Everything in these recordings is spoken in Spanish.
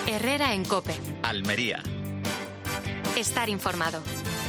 Herrera en COPE. Almería. Estar informado.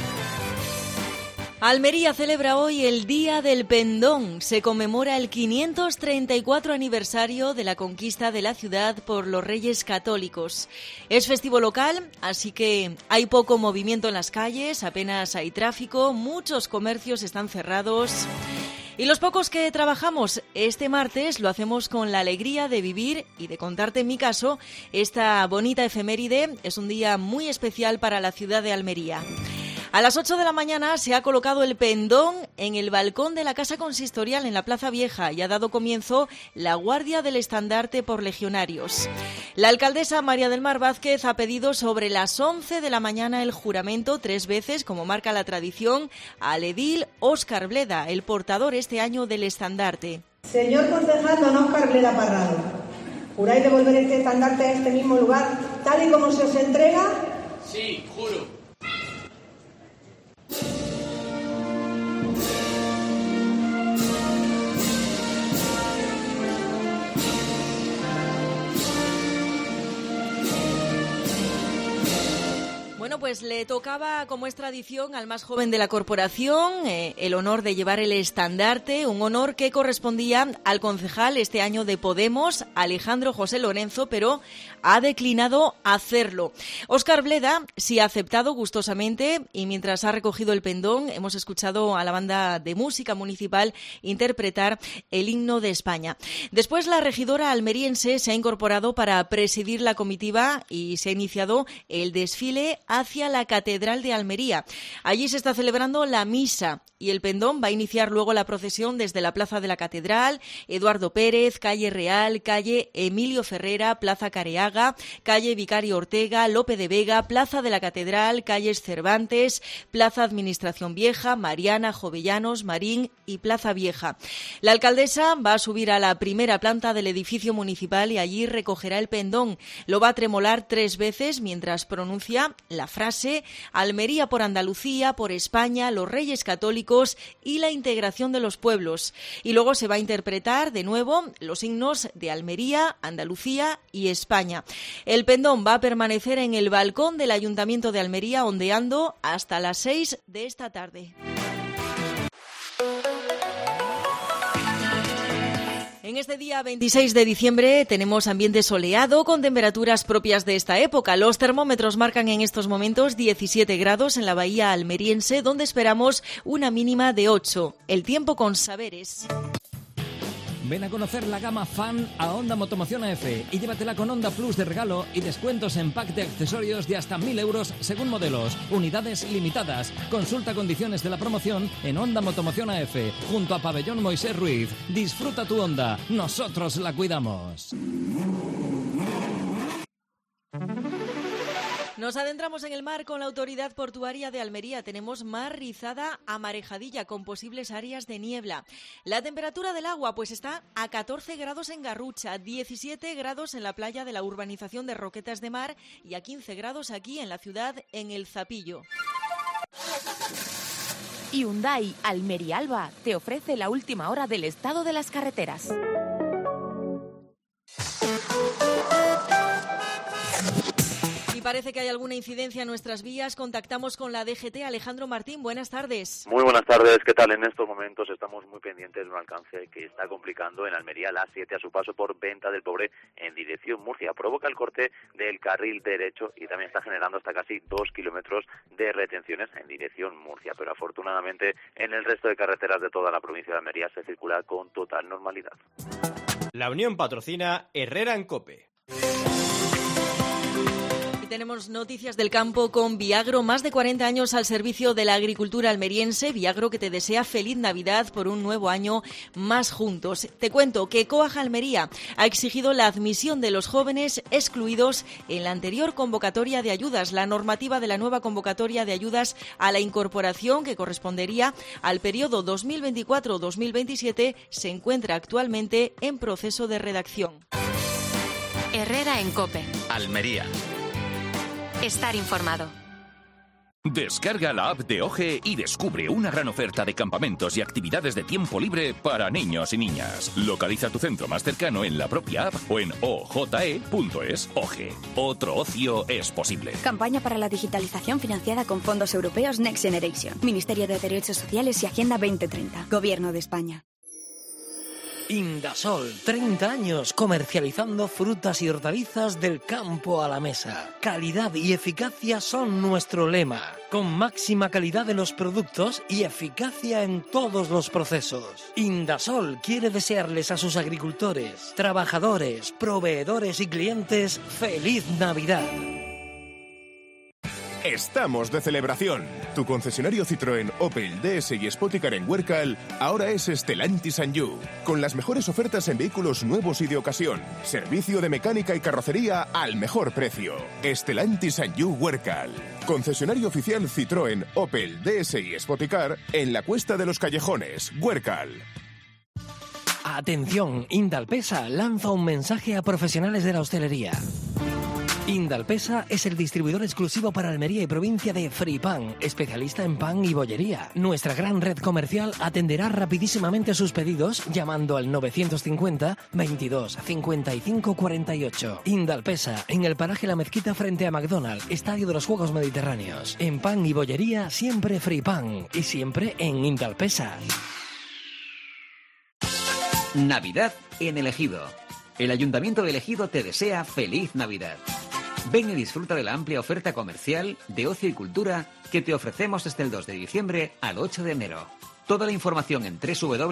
Almería celebra hoy el Día del Pendón. Se conmemora el 534 aniversario de la conquista de la ciudad por los Reyes Católicos. Es festivo local, así que hay poco movimiento en las calles, apenas hay tráfico, muchos comercios están cerrados. Y los pocos que trabajamos este martes lo hacemos con la alegría de vivir y de contarte, en mi caso, esta bonita efeméride. Es un día muy especial para la ciudad de Almería. A las 8 de la mañana se ha colocado el pendón en el balcón de la Casa Consistorial en la Plaza Vieja y ha dado comienzo la Guardia del Estandarte por Legionarios. La alcaldesa María del Mar Vázquez ha pedido sobre las 11 de la mañana el juramento 3 veces, como marca la tradición, al edil Óscar Bleda, el portador este año del estandarte. Señor concejal don Óscar Bleda Parrado, ¿juráis devolver este estandarte a este mismo lugar, tal y como se os entrega? Sí, juro. Bueno, pues le tocaba, como es tradición, al más joven de la corporación el honor de llevar el estandarte, un honor que correspondía al concejal este año de Podemos, Alejandro José Lorenzo, pero ha declinado hacerlo. Óscar Bleda sí ha aceptado gustosamente y mientras ha recogido el pendón hemos escuchado a la banda de música municipal interpretar el himno de España. Después la regidora almeriense se ha incorporado para presidir la comitiva y se ha iniciado el desfile hacia la Catedral de Almería. Allí se está celebrando la misa y el pendón va a iniciar luego la procesión desde la Plaza de la Catedral, Eduardo Pérez, Calle Real, Calle Emilio Ferrera, Plaza Careaga, Calle Vicario Ortega, Lope de Vega, Plaza de la Catedral, Calles Cervantes, Plaza Administración Vieja, Mariana, Jovellanos, Marín y Plaza Vieja. La alcaldesa va a subir a la primera planta del edificio municipal y allí recogerá el pendón. Lo va a tremolar 3 veces mientras pronuncia la frase Almería por Andalucía, por España, los Reyes Católicos y la integración de los pueblos. Y luego se va a interpretar de nuevo los himnos de Almería, Andalucía y España. El pendón va a permanecer en el balcón del Ayuntamiento de Almería ondeando hasta las 6 de esta tarde. En este día 26 de diciembre tenemos ambiente soleado con temperaturas propias de esta época. Los termómetros marcan en estos momentos 17 grados en la bahía almeriense, donde esperamos una mínima de 8. El tiempo con Saberes. Ven a conocer la gama Fan a Honda Motomoción AF y llévatela con Honda Plus de regalo y descuentos en pack de accesorios de hasta 1.000 euros según modelos. Unidades limitadas. Consulta condiciones de la promoción en Honda Motomoción AF, junto a Pabellón Moisés Ruiz. Disfruta tu Honda. Nosotros la cuidamos. Nos adentramos en el mar con la Autoridad Portuaria de Almería. Tenemos mar rizada a marejadilla con posibles áreas de niebla. La temperatura del agua pues está a 14 grados en Garrucha, 17 grados en la playa de la urbanización de Roquetas de Mar y a 15 grados aquí en la ciudad, en El Zapillo. Hyundai Almería Alba te ofrece la última hora del estado de las carreteras. Parece que hay alguna incidencia en nuestras vías. Contactamos con la DGT. Alejandro Martín, buenas tardes. Muy buenas tardes, ¿qué tal? En estos momentos estamos muy pendientes de un alcance que está complicando en Almería la A7 a su paso por Venta del Pobre en dirección Murcia. Provoca el corte del carril derecho y también está generando hasta casi 2 kilómetros de retenciones en dirección Murcia. Pero afortunadamente en el resto de carreteras de toda la provincia de Almería se circula con total normalidad. La Unión patrocina Herrera en COPE. Tenemos noticias del campo con Viagro, más de 40 años al servicio de la agricultura almeriense. Viagro que te desea feliz Navidad por un nuevo año más juntos. Te cuento que Coag Almería ha exigido la admisión de los jóvenes excluidos en la anterior convocatoria de ayudas. La normativa de la nueva convocatoria de ayudas a la incorporación, que correspondería al periodo 2024-2027, se encuentra actualmente en proceso de redacción. Herrera en COPE. Almería. Estar informado. Descarga la app de OGE y descubre una gran oferta de campamentos y actividades de tiempo libre para niños y niñas. Localiza tu centro más cercano en la propia app o en oje.es. OGE. Otro ocio es posible. Campaña para la digitalización financiada con fondos europeos Next Generation. Ministerio de Derechos Sociales y Agenda 2030. Gobierno de España. Indasol, 30 años comercializando frutas y hortalizas del campo a la mesa. Calidad y eficacia son nuestro lema, con máxima calidad de los productos y eficacia en todos los procesos. Indasol quiere desearles a sus agricultores, trabajadores, proveedores y clientes ¡Feliz Navidad! Estamos de celebración. Tu concesionario Citroën, Opel, DS y Spoticar en Huércal ahora es Stellantis and You, con las mejores ofertas en vehículos nuevos y de ocasión. Servicio de mecánica y carrocería al mejor precio. Stellantis and You Huércal. Concesionario oficial Citroën, Opel, DS y Spoticar en la Cuesta de los Callejones, Huércal. Atención, Indalpesa lanza un mensaje a profesionales de la hostelería. Indalpesa es el distribuidor exclusivo para Almería y provincia de Fripan, especialista en pan y bollería. Nuestra gran red comercial atenderá rapidísimamente sus pedidos llamando al 950 22 55 48. Indalpesa, en el paraje La Mezquita frente a McDonald's, Estadio de los Juegos Mediterráneos. En pan y bollería, siempre Fripan y siempre en Indalpesa. Navidad en El Ejido. El Ayuntamiento de El Ejido te desea feliz Navidad. Ven y disfruta de la amplia oferta comercial, de ocio y cultura que te ofrecemos desde el 2 de diciembre al 8 de enero. Toda la información en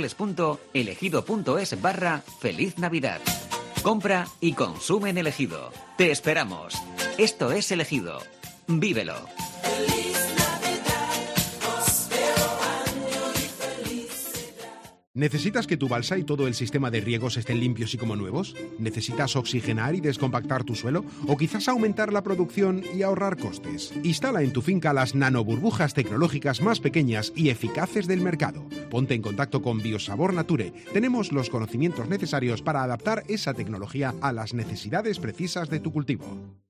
www.elegido.es/Feliz Navidad. Compra y consume en El Ejido. Te esperamos. Esto es El Ejido. Vívelo. ¿Necesitas que tu balsa y todo el sistema de riegos estén limpios y como nuevos? ¿Necesitas oxigenar y descompactar tu suelo? ¿O quizás aumentar la producción y ahorrar costes? Instala en tu finca las nanoburbujas tecnológicas más pequeñas y eficaces del mercado. Ponte en contacto con Biosabor Nature. Tenemos los conocimientos necesarios para adaptar esa tecnología a las necesidades precisas de tu cultivo.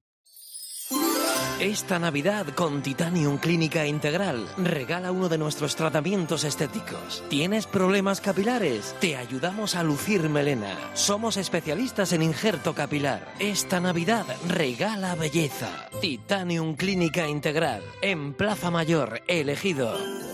Esta Navidad con Titanium Clínica Integral regala uno de nuestros tratamientos estéticos. ¿Tienes problemas capilares? Te ayudamos a lucir melena. Somos especialistas en injerto capilar. Esta Navidad regala belleza. Titanium Clínica Integral en Plaza Mayor, El Ejido.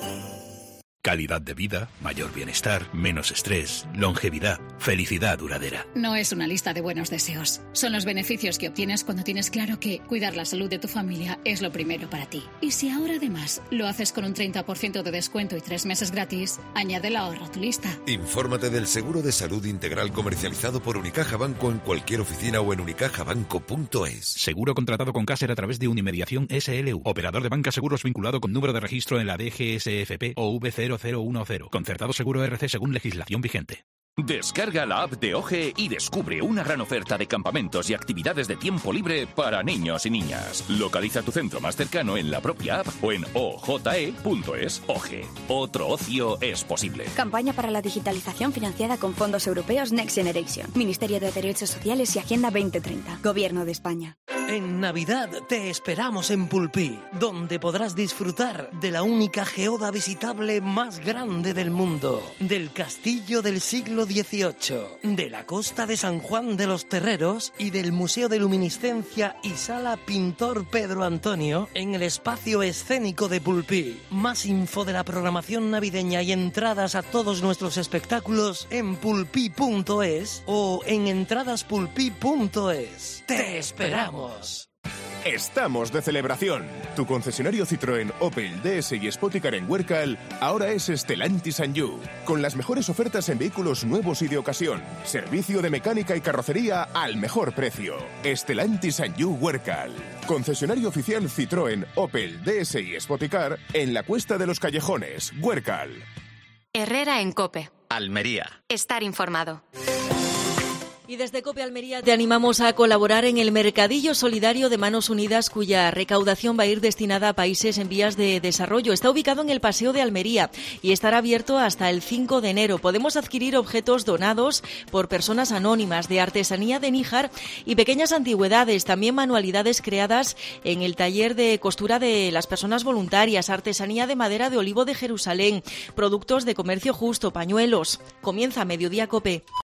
Calidad de vida, mayor bienestar, menos estrés, longevidad, felicidad duradera. No es una lista de buenos deseos. Son los beneficios que obtienes cuando tienes claro que cuidar la salud de tu familia es lo primero para ti. Y si ahora además lo haces con un 30% de descuento y 3 meses gratis, añade el ahorro a tu lista. Infórmate del seguro de salud integral comercializado por Unicaja Banco en cualquier oficina o en unicajabanco.es. Seguro contratado con Caser a través de Unimediación SLU. Operador de banca seguros vinculado con número de registro en la DGSFP o V0010. Concertado Seguro RC según legislación vigente. Descarga la app de OGE y descubre una gran oferta de campamentos y actividades de tiempo libre para niños y niñas. Localiza tu centro más cercano en la propia app o en oje.es. OGE. Otro ocio es posible. Campaña para la digitalización financiada con fondos europeos Next Generation. Ministerio de Derechos Sociales y Agenda 2030. Gobierno de España. En Navidad te esperamos en Pulpí, donde podrás disfrutar de la única geoda visitable más grande del mundo, del castillo del siglo XVIII, de la costa de San Juan de los Terreros y del Museo de Luminiscencia y Sala Pintor Pedro Antonio en el espacio escénico de Pulpí. Más info de la programación navideña y entradas a todos nuestros espectáculos en pulpí.es o en entradaspulpí.es. ¡Te esperamos! Estamos de celebración. Tu concesionario Citroën, Opel, DS y Spoticar en Huércal ahora es Stellantis and You, con las mejores ofertas en vehículos nuevos y de ocasión. Servicio de mecánica y carrocería al mejor precio. Stellantis and You Huércal. Concesionario oficial Citroën, Opel, DS y Spoticar en la Cuesta de los Callejones, Huércal. Herrera en COPE. Almería. Estar informado. Y desde COPE Almería te animamos a colaborar en el Mercadillo Solidario de Manos Unidas, cuya recaudación va a ir destinada a países en vías de desarrollo. Está ubicado en el Paseo de Almería y estará abierto hasta el 5 de enero. Podemos adquirir objetos donados por personas anónimas de artesanía de Níjar y pequeñas antigüedades, también manualidades creadas en el taller de costura de las personas voluntarias, artesanía de madera de olivo de Jerusalén, productos de comercio justo, pañuelos. Comienza Mediodía COPE.